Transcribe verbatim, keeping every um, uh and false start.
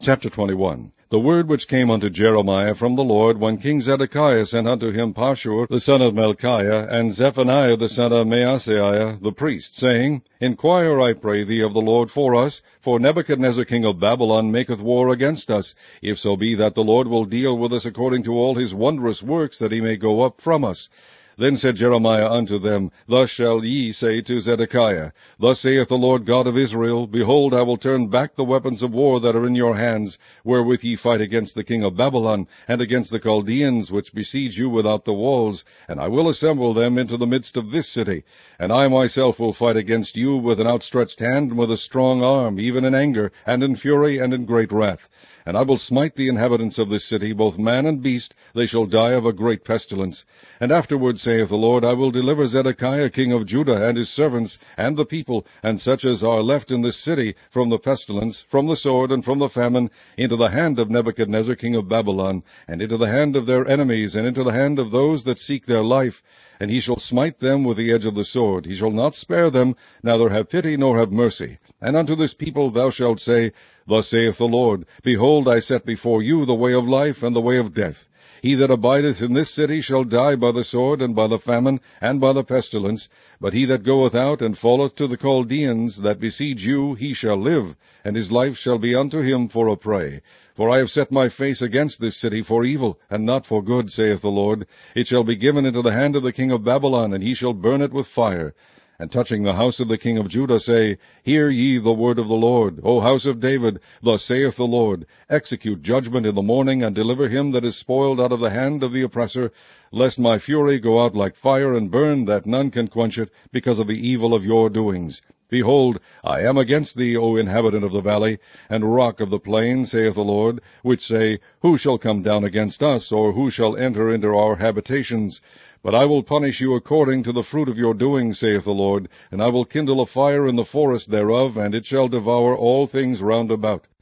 Chapter twenty-one. The word which came unto Jeremiah from the Lord, when King Zedekiah sent unto him Pashur the son of Melchiah, and Zephaniah the son of Maaseiah the priest, saying, Inquire, I pray thee, of the Lord for us, for Nebuchadnezzar king of Babylon maketh war against us, if so be that the Lord will deal with us according to all his wondrous works, that he may go up from us. Then said Jeremiah unto them, Thus shall ye say to Zedekiah, Thus saith the Lord God of Israel, Behold, I will turn back the weapons of war that are in your hands, wherewith ye fight against the king of Babylon, and against the Chaldeans, which besiege you without the walls, and I will assemble them into the midst of this city. And I myself will fight against you with an outstretched hand, and with a strong arm, even in anger, and in fury, and in great wrath. And I will smite the inhabitants of this city, both man and beast, they shall die of a great pestilence. And afterward, saith the Lord, I will deliver Zedekiah king of Judah, and his servants, and the people, and such as are left in this city, from the pestilence, from the sword, and from the famine, into the hand of Nebuchadnezzar king of Babylon, and into the hand of their enemies, and into the hand of those that seek their life. And he shall smite them with the edge of the sword. He shall not spare them, neither have pity nor have mercy. And unto this people thou shalt say, Thus saith the Lord, Behold, I set before you the way of life and the way of death. He that abideth in this city shall die by the sword, and by the famine, and by the pestilence. But he that goeth out and falleth to the Chaldeans that besiege you, he shall live, and his life shall be unto him for a prey. For I have set my face against this city for evil, and not for good, saith the Lord. It shall be given into the hand of the king of Babylon, and he shall burn it with fire. And touching the house of the king of Judah, say, Hear ye the word of the Lord, O house of David. Thus saith the Lord, Execute judgment in the morning, and deliver him that is spoiled out of the hand of the oppressor, lest my fury go out like fire, and burn, that none can quench it, because of the evil of your doings. Behold, I am against thee, O inhabitant of the valley, and rock of the plain, saith the Lord, which say, Who shall come down against us, or who shall enter into our habitations? But I will punish you according to the fruit of your doings, saith the Lord, and I will kindle a fire in the forest thereof, and it shall devour all things round about.